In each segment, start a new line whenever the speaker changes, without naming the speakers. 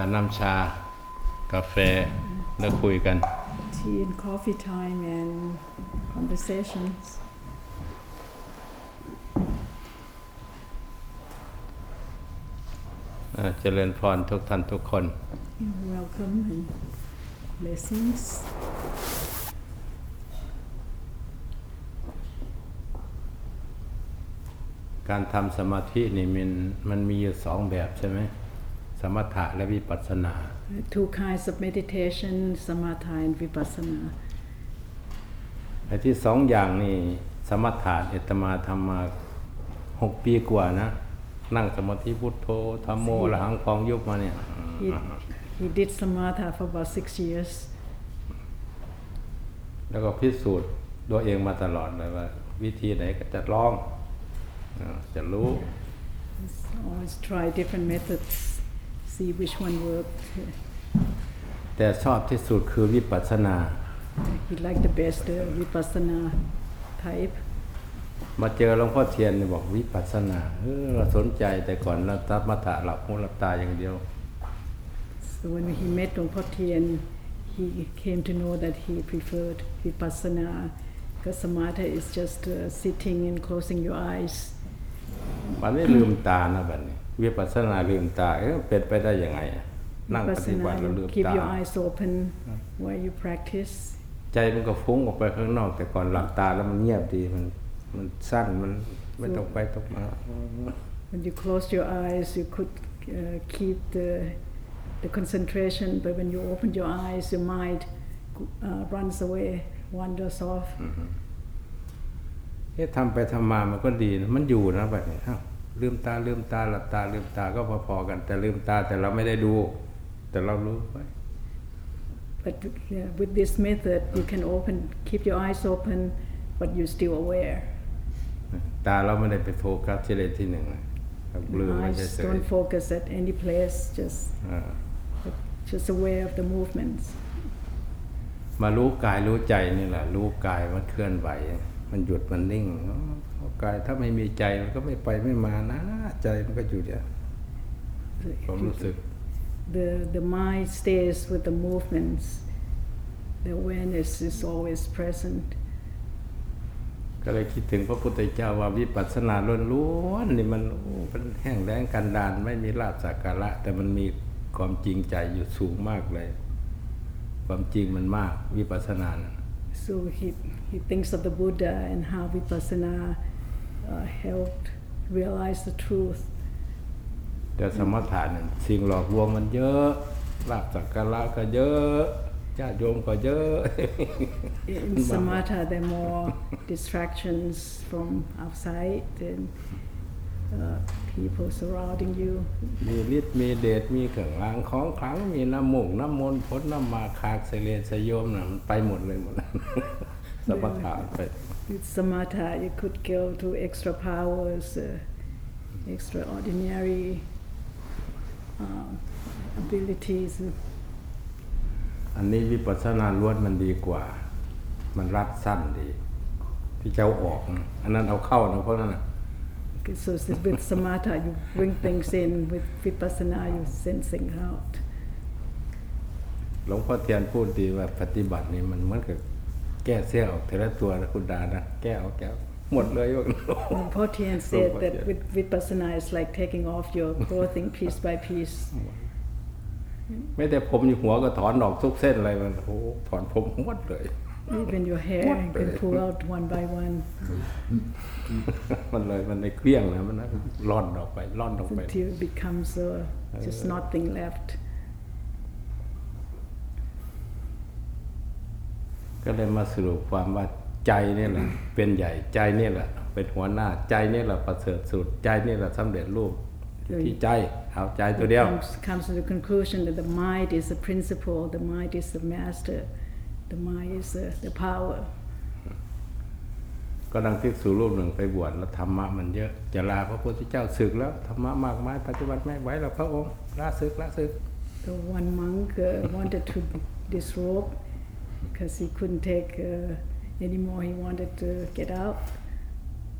น้ำชากาแฟแล้วคุยกัน
Tea and coffee time and conversations.
เจริญพรทุกท่านทุกคน
Welcome and blessings.
การทำสมาธินี่มันมีอยู่สองแบบใช่ไหมสมถะและวิปัสสนา
Two kinds of meditation, samatha and vipassana.
ไอ้ที่สองอย่างนี่สมถะอาตมาทำมา6 ปีกว่านะนั่งสมาธิพุทโธธัมโมอรหังพองยุบมาเนี่ย
He did samatha for about 6 years.
แล้วก็พิสูจน์ตัวเองมาตลอดเลยว่าวิธีไหนก็จะลองจะรู้
Always try different methods, see which one worked.
แต่ชอบที่สุดคือวิปัสสนา
He liked the best vipassana type.
มาเจอหลวงพ่อเทียนบอกวิปัสสนาเราสนใจแต่ก่อนเราสมถะหลับหูหลับตาอย่างเดียว
So when he met Dong Po Tien, he came to know that he preferred vipassana because samatha is just sitting and closing your eyes.
มันไม่ลืมตานะบัดนี้วิปัสสนาลืมตาเป็นไปได้ยังไงนั่งปฏิบัติแล้วลืม
Keep
ตา
your eyes open while you practice.
ใจมันก็ฟุ้งออกไปข้างนอกแต่ก่อนหลับตาแล้วมันเงียบดีมันสั้นมันไม่ตกไปตกมา
When you close your eyes, you could keep the concentration, but when you open your eyes, your mind runs away, wanders off.
ทำไปทำมามันก็ดีนะมันอยู่นะแบบนี้ลืมตาลืมตาหลับตาลืมตาก็พอๆกันแต่ลืมตาแต่เราไม่ได้ดูแต่เรารู้ไว้
But with this method, you can keep your eyes open, but you're still aware.
ตาเราไม่ได้ไปโฟกัสที่ใดที่หนึ่งลืมไม่ใช่
Eyes don't focus at any place, just aware of the movements.
มารู้กายรู้ใจนี่แหละรู้กายมันเคลื่อนไหวมันหยุดมันนิ่งกายถ้าไม่มีใจมันก็ไม่ไปไม่มานะใจมันก็อยู่เนี่ยผมรู้สึก
The mind stays with the movements. The awareness is always present.
ก็เลยคิดถึงพระพุทธเจ้าว่าวิปัสสนาล้วนๆนี่มันแห้งแล้งกันดารไม่มีลาภสักการะแต่มันมีความจริงใจอยู่สูงมากเลยความจริงมันมากวิปัสสนานะ
So he thinks of the Buddha and how vipassana helped realize the truth.
แต่สมถะเนี่ยสิ่งหลอกลวงมันเยอะลาภสักการะก็เยอะญาติโยมก็เยอะ
In samatha, there are more distractions from outside and people surrounding you.
มีฤทธิ์มีเดชมีเครื่องรางของขลังมีน้ำมนต์ผลน้ำมาคากเสลียนสยมน่ะมันไปหมดเลย สมถะไป
With samatha, you could go to extra powers, extraordinary abilities.
อันนี้วิปัสสนาล้วนมันดีกว่ามันรัดสั้นดีที่เจ้าออกอันนั้นเอาเข้านะเพราะนั้นน่ะ
So with samatha, you bring things in. With vipassana, you send things out.
หลวงพ่อเทียนพูดดีว่าปฏิบัตินี่มันเหมือนกับแก้เสี้ยออกแต่ละตัวนะคุณดานะแก้เอาหมดเลย
Po Tien said that with vipassana, it's like taking off your clothing piece by piece.
ไม่แต่ผมอยู่หัวก็ถอนออกทุกเส้นเลยมันถอนผมหมดเลย
Even your hair, you can pull out one by one.
มันไม่เกลี้ยงนะมันร่อนออกไป
Until it becomes just nothing left.
ก็เลยมาสรุปความว่าใจนี่แหละเป็นใหญ่ใจนี่แหละเป็นหัวหน้าใจนี่แหละประเสริฐสุดใจนี่แหละสำเร็จรูปที่ใจเอาใจตัวเดียว
Comes to the conclusion that the mind is the principle, the mind is the master, the mind is the power.
ก็ดังภิกษุรูปหนึ่งไปบวชแล้วธรรมะมันเยอะจะลาพระพุทธเจ้าศึกแล้วธรรมะมากมายปฏิบัติไม่ไหวแล้วพระองค์ลาศึก
So one monk wanted to disrobe because he couldn't take anymore. He wanted to get out.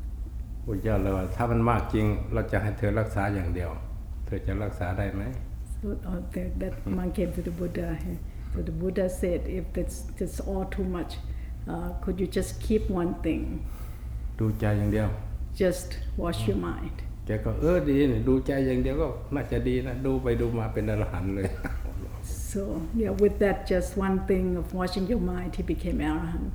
พุทธเจ้าเลยว่าถ้ามันมากจริงเราจะให้เธอรักษาอย่างเดียวเธอจะรักษาได้ไหม
So So that monk came to the Buddha. So the Buddha said, if that's all too much, could you just keep one thing?
ดูใจอย่างเดียว
Just wash your mind.
แกก็ดีเนี่ยดูใจอย่างเดียวก็น่าจะดีนะดูไปดูมาเป็นอรหันต์เลย
So yeah, with that just one thing of washing your mind, he became arahant.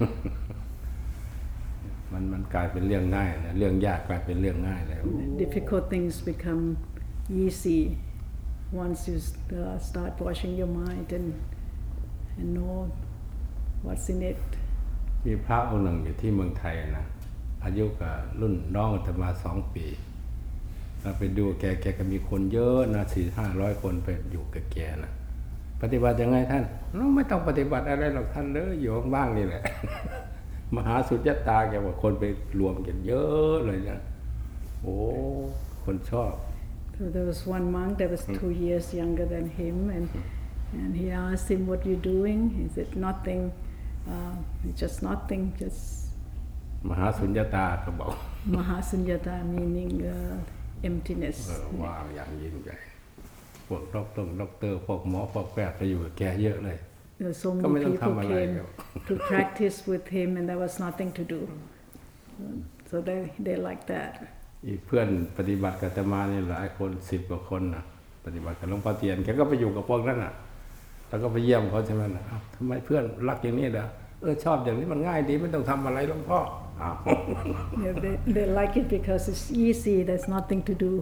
มันกลายเป็นเรื่องง่ายนะเรื่องยากกลายเป็นเรื่องง่ายแล้ว
Difficult things become easy once you start washing your mind and know what's in it.
มีพระองค์หนึ่งอยู่ที่เมืองไทยนะอายุกับรุ่นน้องอาตมา2 ปีเราไปดูแกก็มีคนเยอะนะ400-500 คนไปอยู่กับแกนะปฏิบัติยังไงท่านไม่ต้องปฏิบัติอะไรหรอกท่านเลยอยู่ว่างๆนี่แหละ มหาสุญญตาแกว่าคนไปรวมกันเยอะเลยนะโอ้คนชอบ
So there was one monk that was 2 years younger than him, and he asked him, "What you doing?" He said, "Nothing, just nothing, just."
มหาสุญญตาก็บอก
Mahasunyata meaning emptiness.
ว้าวอย่างยิ่งใหญ่พวกด็อกเตอร์พวกหมอพวกแพทย์ไปอยู่กับแกเยอะเลย
So many people came to practice with him, and there was nothing to do. So they like that.
อีกเพื่อนปฏิบัติกับอาตมานี่หลายคน10 กว่าคนนะปฏิบัติกับหลวงพ่อเทียนแกก็ไปอยู่กับพวกนั้นน่ะแล้วก็ไปเยี่ยมเขาใช่ไหมล่ะทำไมเพื่อนรักอย่างนี้เด้อชอบอย่างนี้มันง่ายดีไม่ต้องทำอะไรหลวงพ่อ
Yeah, they like it because it's easy. There's nothing to do.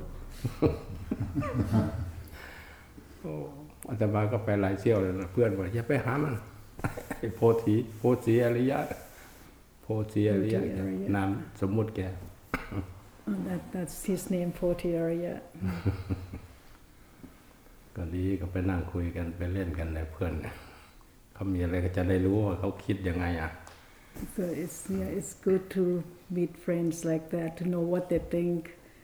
อาตมาก็ไปหลายเที่ยวเลยนะเพื่อนบอกอย่าไปหามันโพธิอริยะนามสมมุติแก
That's his name, Poti Arya.
ก็ดีก็ไปนั่งคุยกันไปเล่นกันเลยเพื่อนเขามีอะไรก็จะได้รู้ว่าเขาคิดยังไงอ่ะ
So it's good to meet friends like that to know what they think.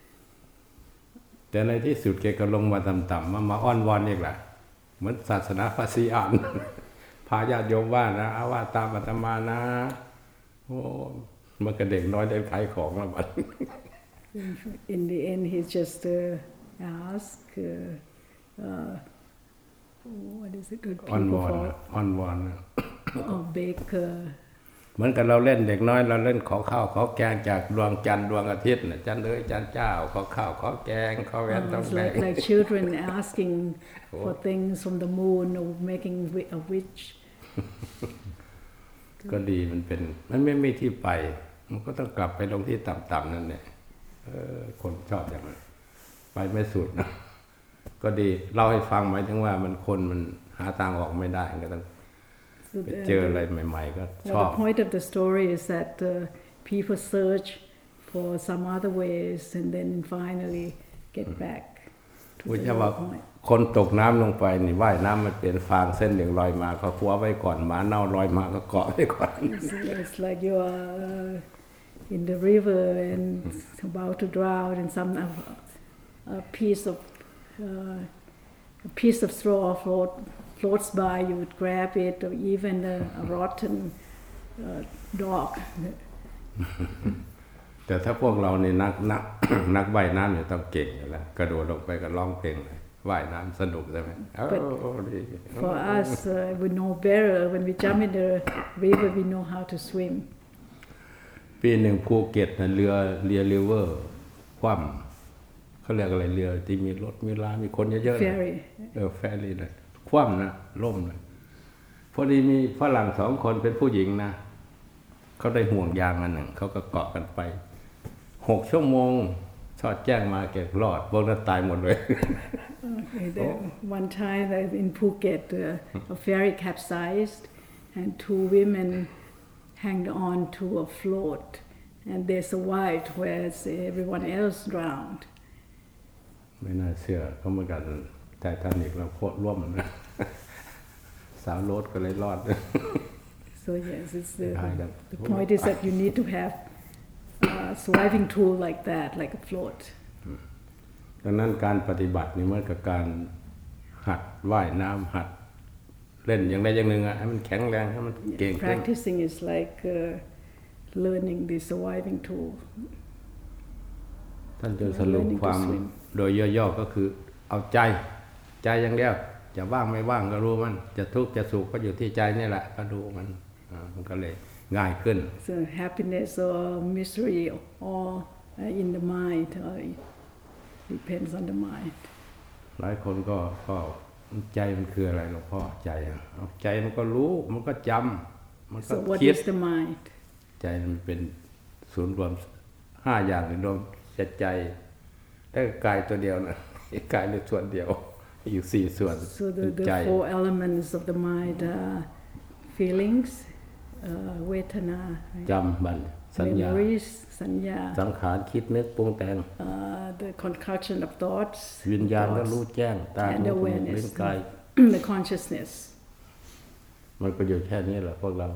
แต่ในที่สุดแกก็ลงมาต่ำๆมาอ้อนวอนอีกแหละเหมือนศาสนาภาษีอ่านพาญาติโยมว่านะเอาว่าตามอาตมานะโอ้มันก็เด็กน้อยได้ขายของแล้วบัด
In the end, he just asked, what is it? Good
อ้อนว
people
อน
for beg.
เหมือนกับเราเล่นเด็กน้อยเราเล่นขอข้าวขอแกงจากดวงจันทร์ดวงอาทิตย์น่ะจันทร์เอ้ยจันทร์เจ้าขอข้าวขอแกงขอแหวนทองแดง
Like children asking for things from the moon or making a wish.
ก็ดีมันไม่มีที่ไปมันก็ต้องกลับไปลงที่ต่ำๆนั่นแหละคนชอบอย่างนั้นไปไม่สุดนะก็ดีเล่าให้ฟังหมายถึงว่ามันหาทางออกไม่ได้ก็ต้องไปเจออะไรใหม่ๆก็ชอบ
The point of the story is that people search for some other ways and then finally get back to
พุทธ
the
เจ้าว่า
point.
คนตกน้ำลงไปนี่ว่ายน้ำมันเป็นฟางเส้นหนึ่งลอยมาเขาคว้าไว้ก่อนหมาเน่าลอยมาก็เกาะไว้ก่อน
It's like you are in the river and about to drown, and some a piece of straw floats by. You would grab it, or even a rotten dog.
แต่ถ้าพวกเรานี่นักว่ายน้ำเนี่ยต้องเก่งอยู่แล้วกระโดดลงไปก็ร้องเพลงเลยว่ายน้ำสนุกใช่ไหม
For us, we know better. When we jump in the river, we know how to swim.
ปีหนึ่งภูเก็ตนะเรือริเวอร์คว่ำเขาเรียกอะไรเรือที่มีรถมีลามีคนเยอะๆ
Ferry.
แฟรี่นะคว่ำนะล่มนะพอดีมีฝรั่ง2 คนเป็นผู้หญิงนะเขาได้ห่วงยางอันหนึ่งเขาก็เกาะกันไป6 ชั่วโมงชอดแจ้งมาแกรอดพวกนั้นตายหมดเลย
One time in Phuket, a ferry capsized, and 2 women hanged on to a float, and they survived, whereas everyone else drowned.
ไม่น่าเชื่อเขาเหมือนกันไททานิคเราโคตรร่วมนะ สาวโรดก็เลยรอด
So yes, the point is that you need to have a surviving tool like that, like a float.
ดังนั้นการปฏิบัตินี่เหมือนกับการหัดว่ายน้ำหัดเล่นอย่างใดอย่างหนึ่งให้มันแข็งแรงให้มันเก่ง
Practicing is like learning the surviving tool.
ท่านจะสรุปความโดยย่อๆก็คือเอาใจใจอย่างเดียวจะว่างไม่ว่างก็รู้มันจะทุกข์จะสุขก็อยู่ที่ใจนี่แหละก็ดูมันมันก็เลยง่ายขึ้น
So happiness or misery all in the mind or depends on the mind.
หลายคนก็ใจมันคืออะไรหลวงพ่อใจใจมันก็รู้มันก็จำมันก็
So what
คิด
is the mind?
ใจมันเป็นศูนย์รวม5อย่างรวมใจแต่กายตัวเดียวนะกายในส่วนเดียวอยู่4ส่วน
So the 4 elements of the mind are feelings, vedana,
จำบันสัญญา
memories, sanya,
สังขารคิดนึกปรุงแต่ง
the concoction of thoughts,
วิญญาณก็รู้แจ้งตา
and
หูจมูกลิ้น
awareness,
กาย
the consciousness.
มันก็อยู่แค่นี้แหละพวกเรา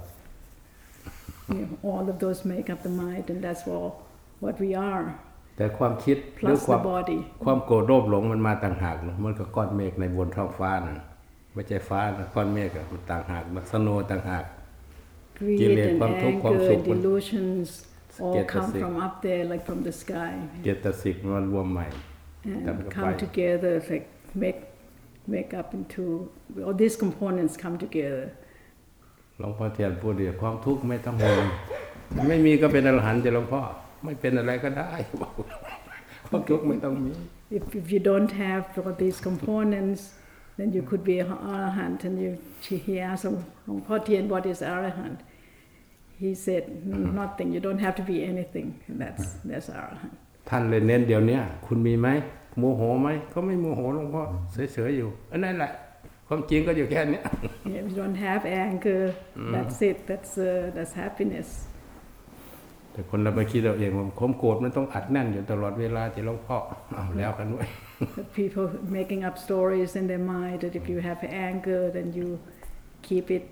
All of those make up the mind, and that's what we are.
แต่ความคิดหรือ
Plus
ความ
the body.
ความโกรธโลภหลงมันมาต่างหากนะมันก็ก้อนเมฆในบนท้องฟ้านะไม่ใช่ฟ้านะก้อนเมฆมันต่างหากมันสโนต่างหาก
Greed and anger, delusions all come from up there, like from the sky,
เจตสิกมันรวมใหม่
and come together, like make up into all these components come together.
หลวงพ่อเทียนพูดดีความทุกข์ไม่ต้องห่วงไม่มีก็เป็นอรหันต์จะหลวงพ่อไม่เป็นอะไรก็ได้ความทุกข์ไม่ต้องมี
If you don't have all these components, then you could be an arahant. And he asked Long Po Tien, what is arahant? He said, nothing. You don't have to be anything. And that's arahant.
ท่านเลยเน้นเดี๋ยวนี้คุณมีไหมโมโหไหมก็ไม่โมโหหลวงพ่อเฉยๆอยู่อันนั้นแหละความจริงก็อยู่แค่นี้
If you don't have anger, that's it. That's happiness.
แต่คนเราไปคิดเราเองว่าความโกรธมันต้องอัดแน่นอยู่ตลอดเวลาที่หลวงพ่อเอาแล้วกันด้วย
People making up stories in their mind that if you have anger, then you keep it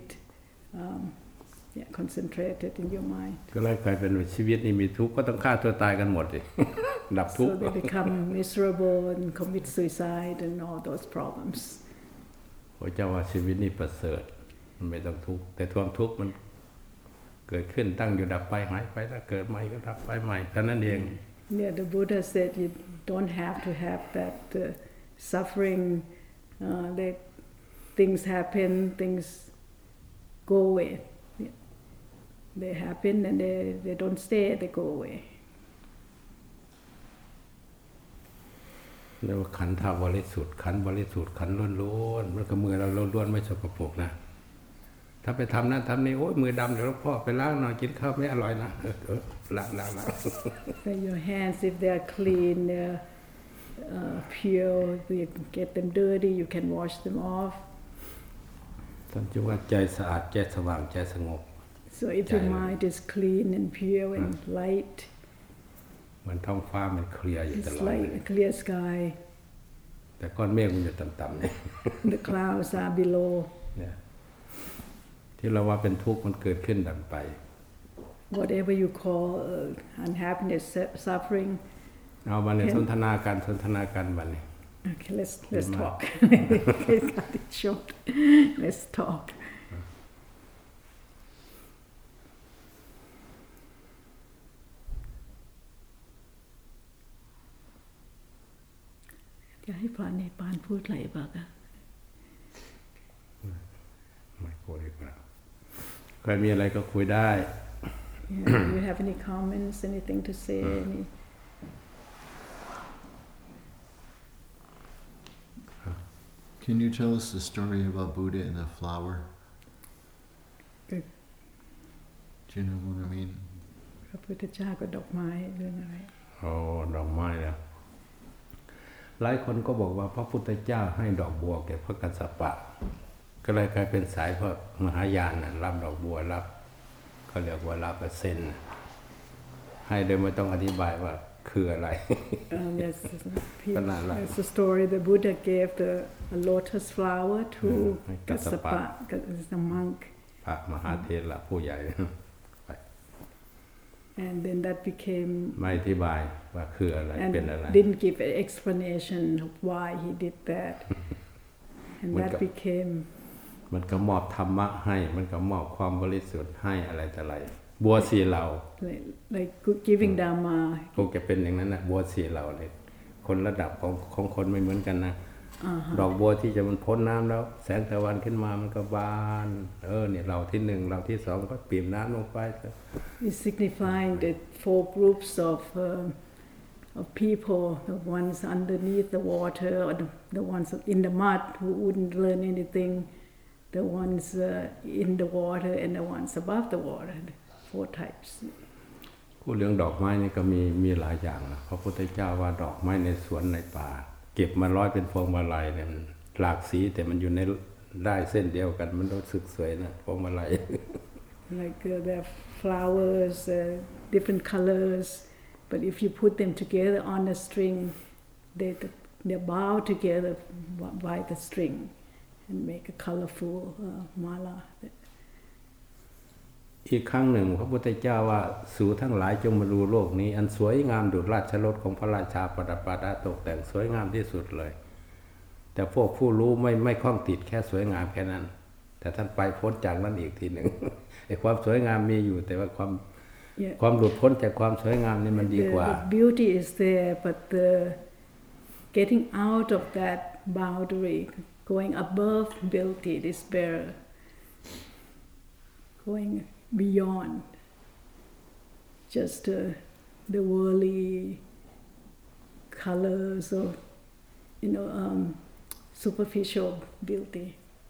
concentrated in your mind.
ก็เลยกลายเป็นว่าชีวิตนี้มีทุกข์ก็ต้องฆ่าตัวตายกันหมดเลยดับทุกข์
So they become miserable and commit suicide and all those problems.
พระเจ้าว่าชีวิตนี้ประเสริฐมันไม่ต้องทุกข์แต่ความทุกข์มันเกิดขึ้นตั้งอยู่ดับไปหายไปถ้าเกิดใหม่ก็ดับไปใหม่เท่านั้นเอง
Yeah, the Buddha said you don't have to have that suffering. That things happen, things go away. They happen and they don't stay. They go away.
เรียกว่าขันธ์บริสุทธิ์ขันธ์บริสุทธิ์ขันธ์ล้วนๆมันก็มือเราล้วนๆไม่สกปรกนะถ้าไปทำนั้นทำนี้โอ้ยมือดำเดี๋ยวหลวงพ่อไปล้างหน่อยกินข้าวไม่อร่อยนะล้าง
So your hands, if they are clean, they're pure, you get them dirty, you can wash them off.
ท่านจึงว่าใจสะอาดใจสว่างใจสงบ
So if your mind is clean and pure and light,
เหมือนท้องฟ้ามันเคลียร์อยู่ต
it's
ลอด
like a clear sky.
แต่ก้อนเมฆมันอยู่ต่ำๆเนี่ย
The clouds are below.
เนี่ยที่เราว่าเป็นทุกข์มันเกิดขึ้นดับไป
Whatever you call unhappiness, suffering.
เอามาเนี่ยสนทนากันบัดนี้
Okay, let's talk. Cut it short. Let's talk. จะให้พระในปานพูดอะไรบ้างอะ
ไม่คุยดีกว่าใครมีอะไรก็คุยได้
Do you have any comments, anything to say? Any?
Can you tell us the story about Buddha and the flower?
Good.
Do you know what I mean?
พระพุทธเจ้ากับดอกไม้เรื่องอะไร
โอ้ดอกไม้แล้วหลายคนก็บอกว่าพระพุทธเจ้าให้ดอกบัวแก่พระกัสสปะก็เลยกลายเป็นสายพระมหายานนะรับดอกบัวรับเขาเรียกว่ารับเส้นให้โดยไม่ต้องอธิบายว่าคืออะไร
Yes, that's the story. The Buddha gave a lotus flower to Kassapa, the monk.
พระมหาเถระผู้ใหญ่
And then that became
ไม่อธิบายว่าคืออะไร
and
เป็นอะไร
didn't give an explanation of why he did that. And that became
มันก็มอบธรรมะให้มันก็มอบความบริสุทธิ์ให้อะไรแต่อะไรบัวสีเหล่า
like giving Dharma.
คงจะเป็นอย่างนั้นนะบัวสีเหล่าเลยคนระดับของคนไม่เหมือนกันนะดอกบัวที่จะมันพ้นน้ำแล้ว แสงตะวันขึ้นมามันก็บานเนี่ยเราที่หนึ่งเราที่สองก็ปีบน้ำลงไป
It's signifying the four groups of people, the ones underneath the water, or the ones in the mud who wouldn't learn anything, the ones in the water, and the ones above the water. Four types.
พูดเรื่องดอกไม้นี่ก็มีหลายอย่างนะพระพุทธเจ้าว่าดอกไม้ในสวนในป่าเก็บมาร้อยเป็นพวงมาลัยเนี่ยมันหลากสีแต่มันอยู่ในได้เส้นเดียวกันมันรู้สึกสวยนะพวงมาลัย
Like there are flowers, different colors, but if you put them together on a string, they bow together by the string and make a colorful mala.
อีกครั้งหนึ่งพระพุทธเจ้าว่าสู่ทั้งหลายจงมาดูโลกนี้อันสวยงามดุจราชรถของพระราชาประดับประดาตกแต่งสวยงามที่สุดเลยแต่พวกผู้รู้ไม่คล้องติดแค่สวยงามแค่นั้นแต่ท่านไปพ้นจากนั้นอีกทีหนึ่งไอ้ความสวยงามมีอยู่แต่ว่าความหลุดพ้นจากความสวยงามนี่มันดีกว่า
The beauty is there, but the getting out of that boundary, going above beauty is better. Going beyond just the worldly colors or superficial beauty.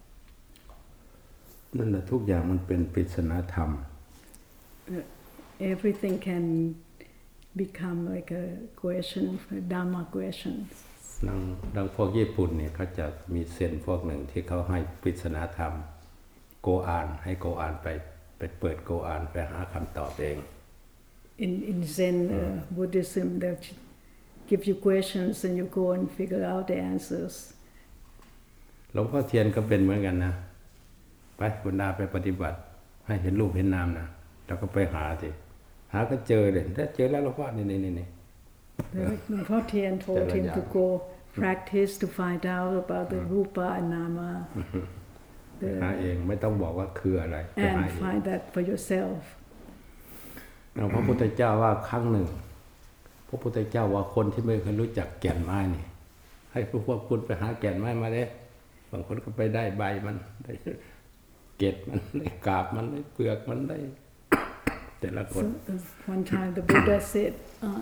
นั่นแหละทุกอย่างมันเป็นปริศนาธรรม
Everything can become like a question, a Dhamma question.
ดังพวกญี่ปุ่นเนี่ยเขาจะมีเซนพวกหนึ่งที่เขาให้ปริศนาธรรมโกอานให้โกอานไปเปิดโกอานไปหาคำตอบเอง
In Zen Buddhism, they give you questions and you go and figure out the answers.
หลวงพ่อเทียนก็เป็นเหมือนกันนะไปคุณนาไปปฏิบัติให้เห็นรูปเห็นนามนะเราก็ไปหาสิหาก็เจอเลยถ้าเจอแล้วหลวงพ่อนี่
Hluangพ่อเทียน told him to go practice to find out about the rupa and nama.
หาเองไม่ต้องบอกว่าคืออะไร
And find that for yourself.
พระพุทธเจ้าว่าครั้งหนึ่งพระพุทธเจ้าว่าคนที่ไม่เคยรู้จักแก่นไม้นี่ให้พวกคุณไปหาแก่นไม้มาเลยบางคนก็ไปได้ใบมันได้เกล็ดมันได้กาบมันได้เปลือกมันได้แต่ละคน
One time the Buddha said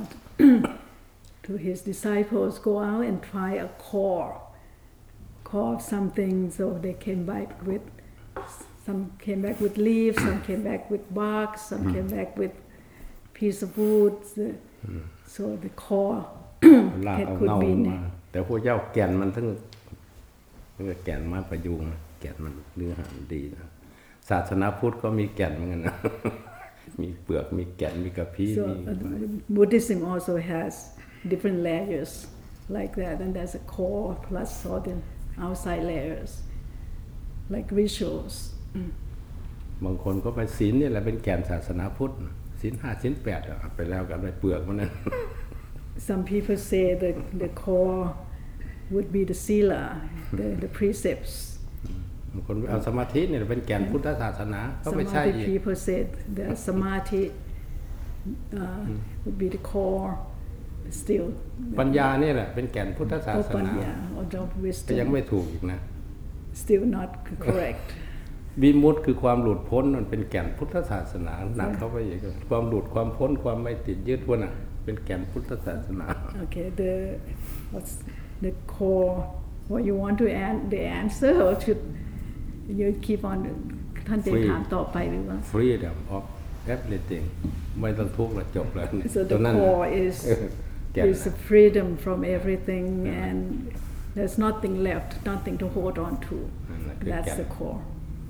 to his disciples, go out and try a core of something. So they came back with leaves, some came back with bark, some came back with piece of wood. So the core
ลากเอาเงามาแต่พวกเจ้าแก่นมันทั้งแก่นไม้ประยุงแก่นมันเนื้อหาดีนะศาสนาพุทธก็มีแก่นเหมือนกันนะมีเปลือกมีแก่นมีกระพี้
So Buddhism also has different layers like that, and there's a core plus all the outside layers, like rituals.
บางคนก็ไปศีลนี่แหละเป็นแก่นศาสนาพุทธศีล 5 ศีล 8ไปแล้วกันไปเปลือกมันนั่น
Some people say that the core would be the sila, the precepts.
บางคนเอาสมาธินี่เป็นแก่นพุทธศาสนาก็ไม่ใช่
Some other people said the samadhi would be the core. Still
ปัญญานี่แหละเป็นแก่นพุทธศาสนา
or of
แต่ยัง
wisdom.
ไม่ถูกอีกนะ
Still not correct.
วิมุตติคือความหลุดพ้นมันเป็นแก่นพุทธศาสนาหนักเข้าไปอีกความหลุดความพ้นความไม่ติดยึดพวกน่ะเป็นแก่นพุทธศาสนา
Okay, what's the core? What you want to the answer, or should you keep on? ท่านจะถามต่อไปหรือว่า
freedom of everything ไม่ต้องทุกข์แล้วจบแล้ว
So the core is the freedom from everything, and there's nothing left, nothing to hold on to. That's the core.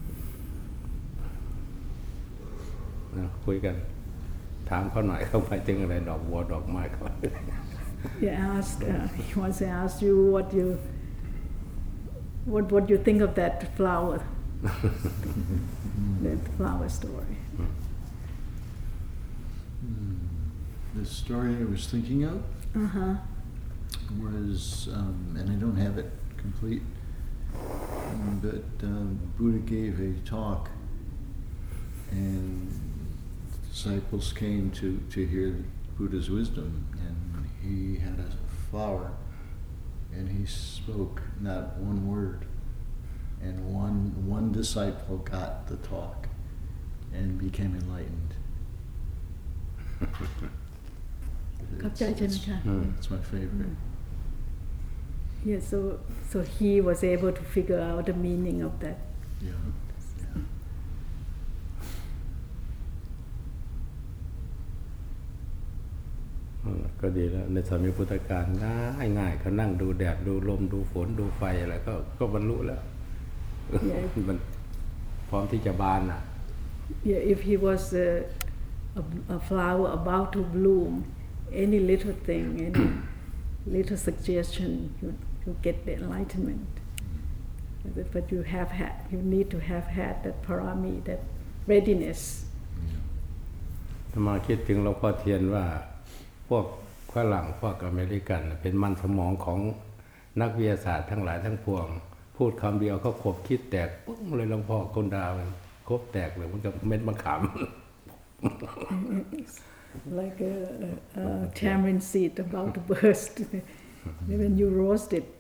คุยกันถามเขาหน่อยเข้าไปถึงอะไรดอกบัวดอกไม้ก่อน
He wants to ask you what you think of that flower, that flower story.
The story I was thinking of was, and I don't have it complete, but Buddha gave a talk, and disciples came to hear Buddha's wisdom, and he had a flower and he spoke not one word. And one disciple got the talk and became enlightened.
เข้าใจใช่ไหมคะ
It's my favorite.
Yeah, so he was able to figure out the meaning of that.
Yeah. Yeah.
ก็ดีแล้วในสมัยพุทธกาลง่ายๆเขานั่งดูแดดดูลมดูฝนดูไฟอะไรก็บรรลุแล้ว มันพร้อมที่จะบานอ่ะ
Yeah, if he was a flower about to bloom, any little thing, any little suggestion, you get the enlightenment. But you need to have had that parami, that readiness.
มาคิดถึงหลวงพ่อเทียนว่าพวกฝรั่งพวกอเมริกันเป็นมันสมองของนักวิทยาศาสตร์ทั้งหลายทั้งปวงพูดคำเดียวเขาขบคิดแตกปุ้งเลยหลวงพ่อคนดาวคบแตกเลยมันกับเม็ดมะขาม
Like a tamarind seed about to burst when you roast it.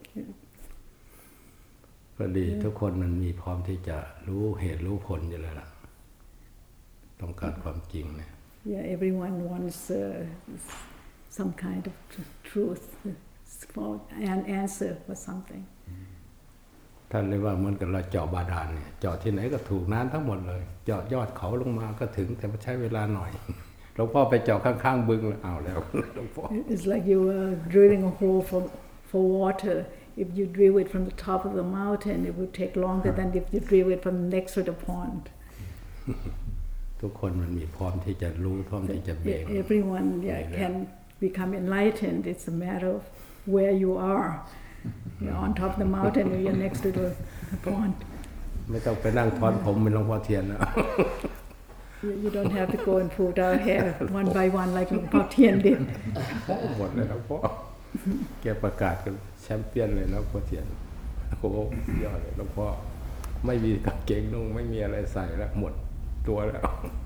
พอดีทุกคนมันมีพร้อมที่จะรู้เหตุรู้ผลอยู่แล้วล่ะต้องการความจริงเนี่ย
Yeah, everyone wants some kind of truth for an answer for something.
ท่านเลยว่าเหมือนกับเราเจาะบาดาลเนี่ยเจาะที่ไหนก็ถูกน้ำทั้งหมดเลยเจาะยอดเขาลงมาก็ถึงแต่มันใช้เวลาหน่อยหลวงพ่อไปเจาะข้างๆบึงเอาแล้วหลวงพ่อ
It's like you are drilling a hole for water. If you drill it from the top of the mountain, it would take longer than if you drill it from next to the pond.
ทุกคนมันมีพร้อมที่จะรู้พร้อมที่จะเบ่ง
Everyone can become enlightened. It's a matter of where you are. You're on top of the mountain or you're next to the pond.
ไม่ต้องไปนั่งทอนผมเป็นหลวงพ่อเทียนนะ
You don't have to go and pull our hair one by one like Paul Tien did.
หมดเลยหลวงพ่อแกประกาศกันแชมเปี้ยนเลยนะหลวงพ่อเทียนโอ้โหยอดเลยหลวงพ่อไม่มีกางเกงนุ่งไม่มีอะไรใส่แล้วหมดตัวแล้ว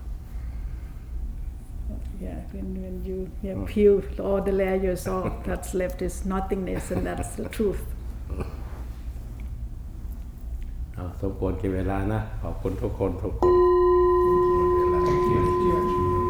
Yeah, when you peel all the layers off, that's left is nothingness, and that's the truth.
สมควรกี่เวลานะขอบคุณทุกคนหมดเวลา